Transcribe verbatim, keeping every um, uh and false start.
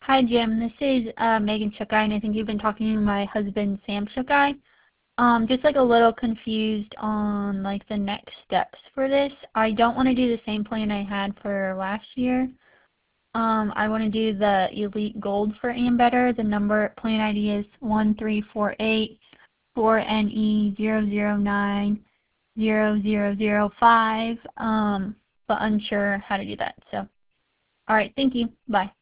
Hi, Jim. This is uh, Megan Shukai, and I think you've been talking to my husband, Sam Shukai. Um, just like a little confused on like the next steps for this. I don't want to do the same plan I had for last year. Um, I want to do the Elite Gold for Ambetter. The number plan I D is one three four eight four N E zero zero nine zero zero zero five. Um, but unsure how to do that. So, all right. Thank you. Bye.